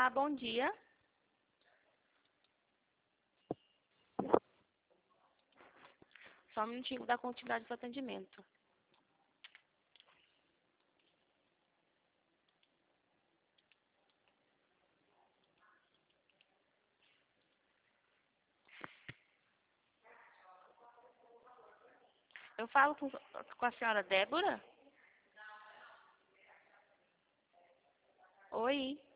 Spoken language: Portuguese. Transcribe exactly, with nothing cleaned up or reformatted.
Olá, bom dia. Só um minutinho, vou dar continuidade do atendimento. Eu falo com, com a senhora Débora? Oi.